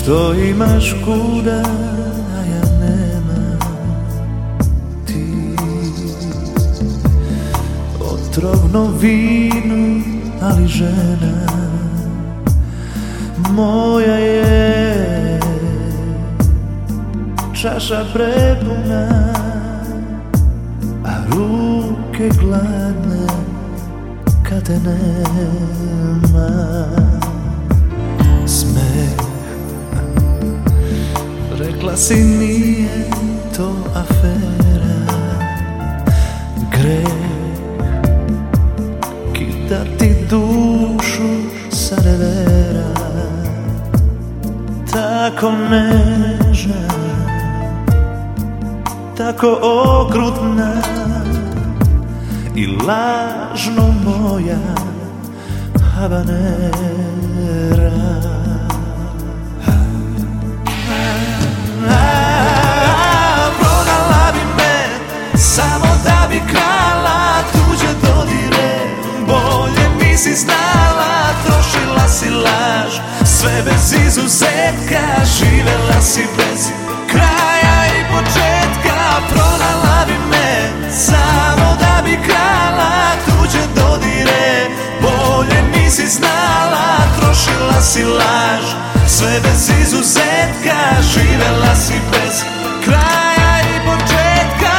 Što imaš kuda, a ja nemam. Ti otrovno vino, ali žena moja je čaša prepuna, a ruke gladne kad te nema. Smeh, rekla si nije to afera, greh kitati dušu sa revera. Tako nežna, tako okrutna i lažno moja habanera. Prodala bi me samo da bi krala tuđe dodire. Bolje nisi znala, trošila si laž, sve bez izuzetka, živela si bez kraja i početka. Prodala bi me samo da bi krala tuđe dodire. Bolje nisi znala, trošila si laž, sve bez izuzetka, živela si bez kraja i početka.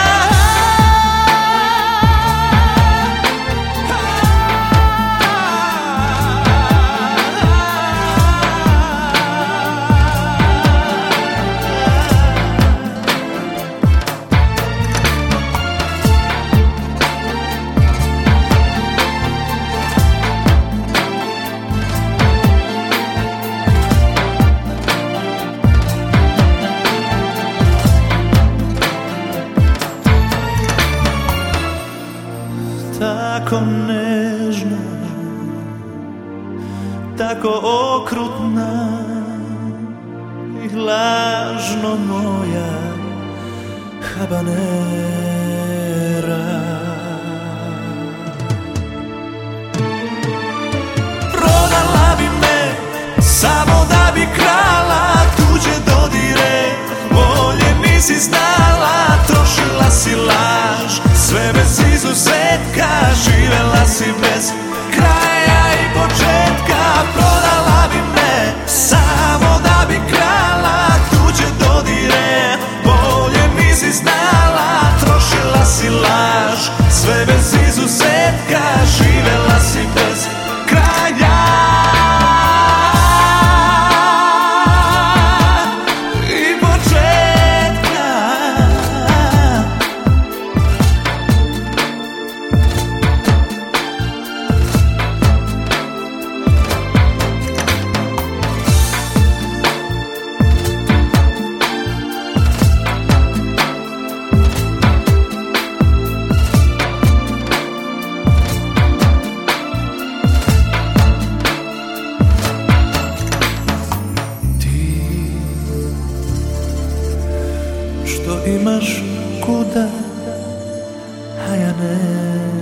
Tako nežna, tako okrutna i lažno moja habanera. Prodala bi me samo da bi krala tuđe dodire. Bolje nisi znala, trošila si laž, sve bez izuzetka, živela si bez kraja i početka. Prodala bi me samo da bi krala tuđe dodire. Bolje nisi znala, trošila si laž, sve bez izuzetka, živela si bez kraja i početka. Što imaš kuda, a ja ne.